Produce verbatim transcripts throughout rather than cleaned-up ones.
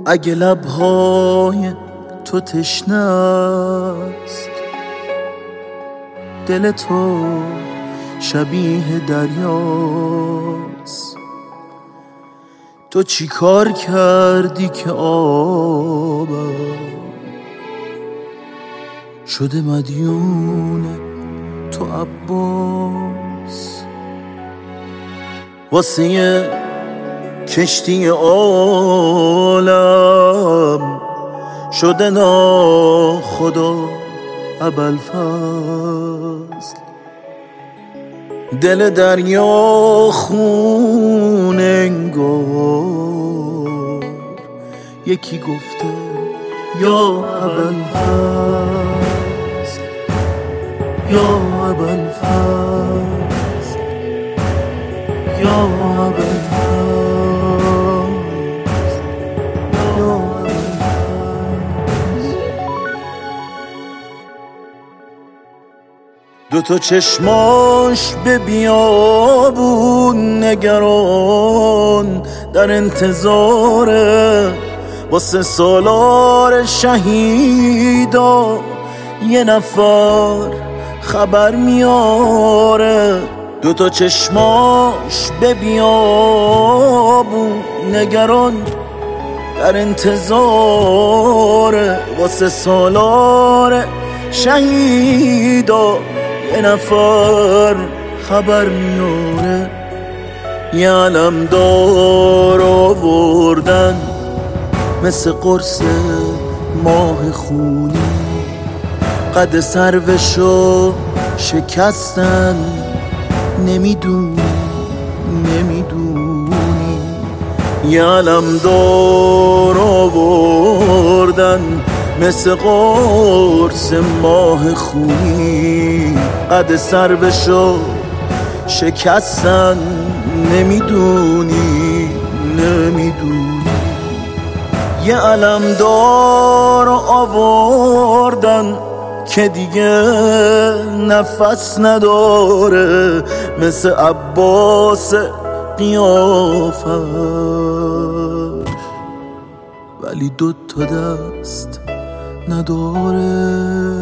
اگه لبهای تو تشنه است، دل تو شبیه دریاست. تو چی کار کردی که آبم شده مدیون تو عباس؟ واسه یه کشتی عالم شده ناخدا ابوالفضل. دل دریا خون انگار یکی گفته یا ابوالفضل، یا ابوالفضل، یا ابوالفضل. دو تا چشماش به بیابون نگران، در انتظاره واسه سالار شهیدا یه نفر خبر میاره. دو تا چشماش به بیابون نگران، در انتظاره واسه سالار شهیدا یه نفر خبر میاره. یه علمدار آوردن مثل قرص ماه خونی، قد سروشو شکستن. نمیدونی نمیدونی یه علمدار آوردن مثل قرص ماه خونی، قد سروشو شکستن. نمیدونی نمیدونی یه علمدار آوردن که دیگه نفس نداره، مثل عباس قیافش، ولی دو تا دست نداره.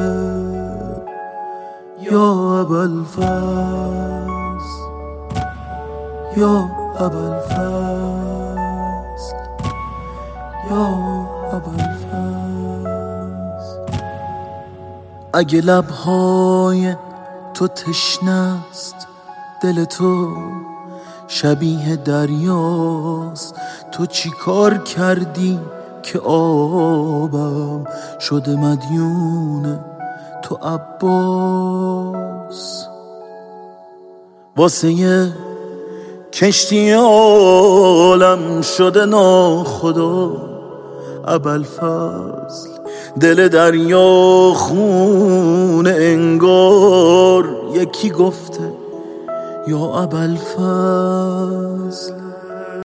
یا ابوالفضل، یا ابوالفضل، یا ابوالفضل. اگه لبهای تو تشنه است، دل تو شبیه دریاست. تو چی کار کردی که آبم شده مدیون تو عباس؟ واسه یه کشتی عالم شده ناخدا ابوالفضل. دل دریا خون انگار یکی گفته یا ابوالفضل.